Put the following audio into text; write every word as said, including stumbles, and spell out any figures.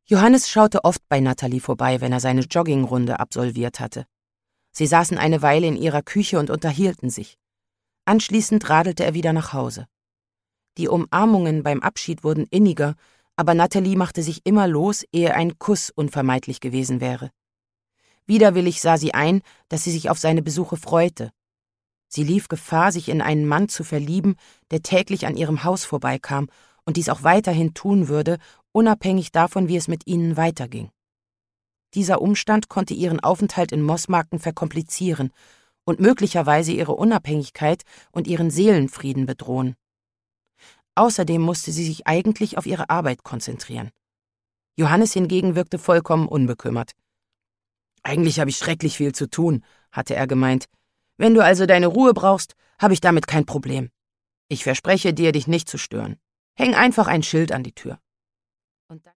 Johannes schaute oft bei Natalie vorbei, wenn er seine Joggingrunde absolviert hatte. Sie saßen eine Weile in ihrer Küche und unterhielten sich. Anschließend radelte er wieder nach Hause. Die Umarmungen beim Abschied wurden inniger, aber Natalie machte sich immer los, ehe ein Kuss unvermeidlich gewesen wäre. Widerwillig sah sie ein, dass sie sich auf seine Besuche freute. Sie lief Gefahr, sich in einen Mann zu verlieben, der täglich an ihrem Haus vorbeikam und dies auch weiterhin tun würde, unabhängig davon, wie es mit ihnen weiterging. Dieser Umstand konnte ihren Aufenthalt in Mossmarken verkomplizieren und möglicherweise ihre Unabhängigkeit und ihren Seelenfrieden bedrohen. Außerdem musste sie sich eigentlich auf ihre Arbeit konzentrieren. Johannes hingegen wirkte vollkommen unbekümmert. »Eigentlich habe ich schrecklich viel zu tun«, hatte er gemeint. »Wenn du also deine Ruhe brauchst, habe ich damit kein Problem. Ich verspreche dir, dich nicht zu stören. Häng einfach ein Schild an die Tür.« Und dann